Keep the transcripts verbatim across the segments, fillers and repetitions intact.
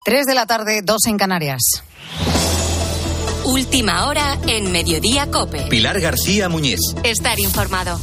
Tres de la tarde, dos en Canarias. Última hora en Mediodía COPE. Pilar García Muñiz. Estar informado.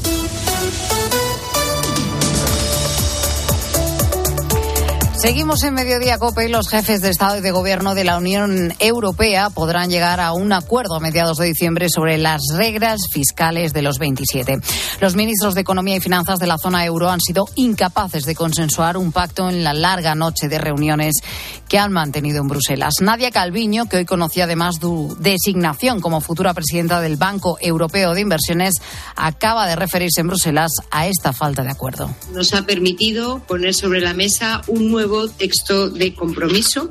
Seguimos en Mediodía COPE y los jefes de Estado y de Gobierno de la Unión Europea podrán llegar a un acuerdo a mediados de diciembre sobre las reglas fiscales de los veintisiete. Los ministros de Economía y Finanzas de la zona euro han sido incapaces de consensuar un pacto en la larga noche de reuniones que han mantenido en Bruselas. Nadia Calviño, que hoy conocía además su designación como futura presidenta del Banco Europeo de Inversiones, acaba de referirse en Bruselas a esta falta de acuerdo. Nos ha permitido poner sobre la mesa un nuevo texto de compromiso.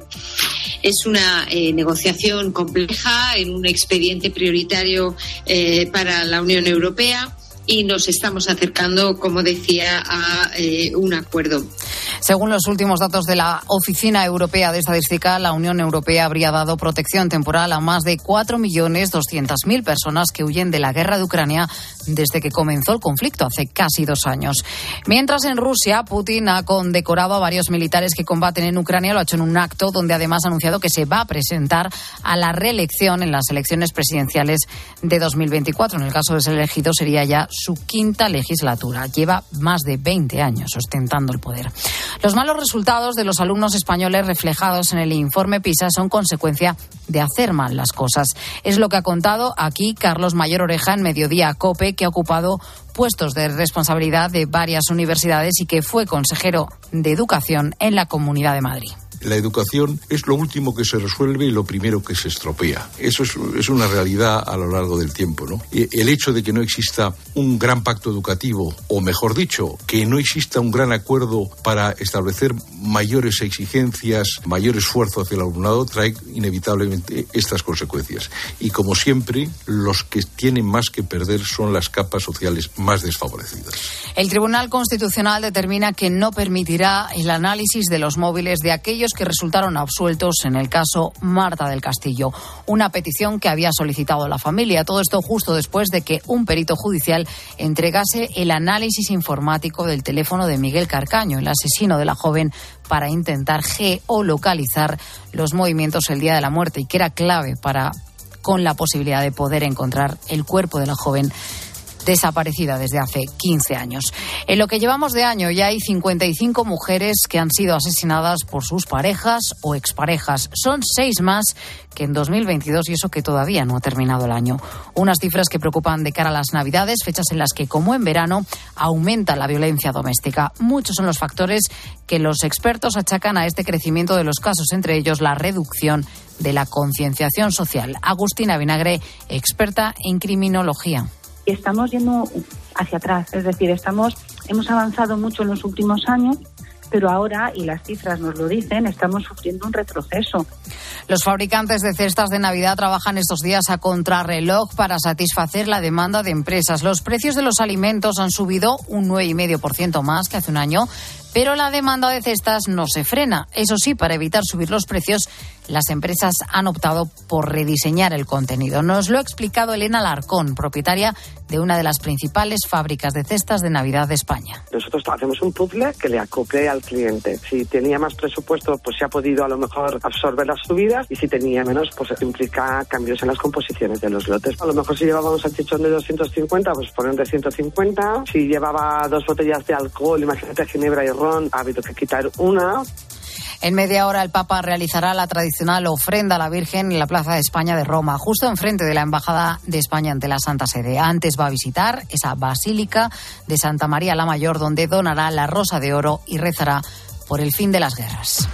Es una eh, negociación compleja en un expediente prioritario eh, para la Unión Europea y nos estamos acercando, como decía, a eh, un acuerdo. Según los últimos datos de la Oficina Europea de Estadística, la Unión Europea habría dado protección temporal a más de cuatro millones doscientas mil personas que huyen de la guerra de Ucrania desde que comenzó el conflicto hace casi dos años. Mientras en Rusia, Putin ha condecorado a varios militares que combaten en Ucrania. Lo ha hecho en un acto donde además ha anunciado que se va a presentar a la reelección en las elecciones presidenciales de dos mil veinticuatro. En el caso de ser elegido, sería ya su quinta legislatura. Lleva más de veinte años ostentando el poder. Los malos resultados de los alumnos españoles reflejados en el informe PISA son consecuencia de hacer mal las cosas. Es lo que ha contado aquí Carlos Mayor Oreja en Mediodía COPE, que ha ocupado puestos de responsabilidad de varias universidades y que fue consejero de Educación en la Comunidad de Madrid. La educación es lo último que se resuelve y lo primero que se estropea. Eso es, es una realidad a lo largo del tiempo, ¿no? El hecho de que no exista un gran pacto educativo, o mejor dicho, que no exista un gran acuerdo para establecer mayores exigencias, mayor esfuerzo hacia el alumnado, trae inevitablemente estas consecuencias. Y como siempre, los que tienen más que perder son las capas sociales más desfavorecidas. El Tribunal Constitucional determina que no permitirá el análisis de los móviles de aquellos que resultaron absueltos en el caso Marta del Castillo, una petición que había solicitado la familia. Todo esto justo después de que un perito judicial entregase el análisis informático del teléfono de Miguel Carcaño, el asesino de la joven, para intentar geolocalizar los movimientos el día de la muerte, y que era clave para, con la posibilidad de poder encontrar el cuerpo de la joven desaparecida desde hace quince años. En lo que llevamos de año ya hay cincuenta y cinco mujeres que han sido asesinadas por sus parejas o exparejas. Son seis más que en dos mil veintidós, y eso que todavía no ha terminado el año. Unas cifras que preocupan de cara a las Navidades, fechas en las que, como en verano, aumenta la violencia doméstica. Muchos son los factores que los expertos achacan a este crecimiento de los casos, entre ellos la reducción de la concienciación social. Agustina Vinagre, experta en criminología. Estamos yendo hacia atrás, es decir, estamos hemos avanzado mucho en los últimos años, pero ahora, y las cifras nos lo dicen, estamos sufriendo un retroceso. Los fabricantes de cestas de Navidad trabajan estos días a contrarreloj para satisfacer la demanda de empresas. Los precios de los alimentos han subido un nueve coma cinco por ciento más que hace un año, pero la demanda de cestas no se frena. Eso sí, para evitar subir los precios, las empresas han optado por rediseñar el contenido. Nos lo ha explicado Elena Larcón, propietaria de una de las principales fábricas de cestas de Navidad de España. Nosotros hacemos un puzzle que le acople al cliente. Si tenía más presupuesto, pues se ha podido a lo mejor absorber las subidas, y si tenía menos, pues implica cambios en las composiciones de los lotes. A lo mejor si llevábamos salchichón de doscientos cincuenta, pues ponen de ciento cincuenta. Si llevaba dos botellas de alcohol, imagínate ginebra y ron, ha habido que quitar una. En media hora el Papa realizará la tradicional ofrenda a la Virgen en la Plaza de España de Roma, justo enfrente de la Embajada de España ante la Santa Sede. Antes va a visitar esa Basílica de Santa María la Mayor, donde donará la Rosa de Oro y rezará por el fin de las guerras.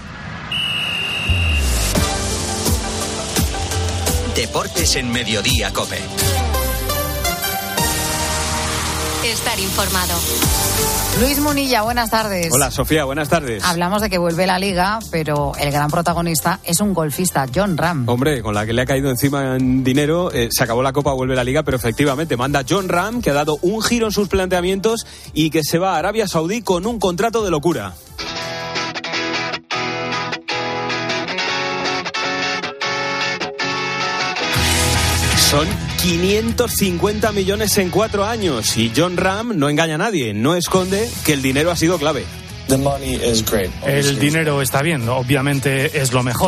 Deportes en Mediodía COPE. Estar informado. Luis Munilla, buenas tardes. Hola, Sofía, buenas tardes. Hablamos de que vuelve la Liga, pero el gran protagonista es un golfista, Jon Rahm. Hombre, con la que le ha caído encima en dinero, eh, se acabó la Copa, vuelve la Liga, pero efectivamente manda Jon Rahm, que ha dado un giro en sus planteamientos y que se va a Arabia Saudí con un contrato de locura. Son quinientos cincuenta millones en cuatro años y Jon Rahm no engaña a nadie, no esconde que el dinero ha sido clave. El dinero está bien, obviamente es lo mejor.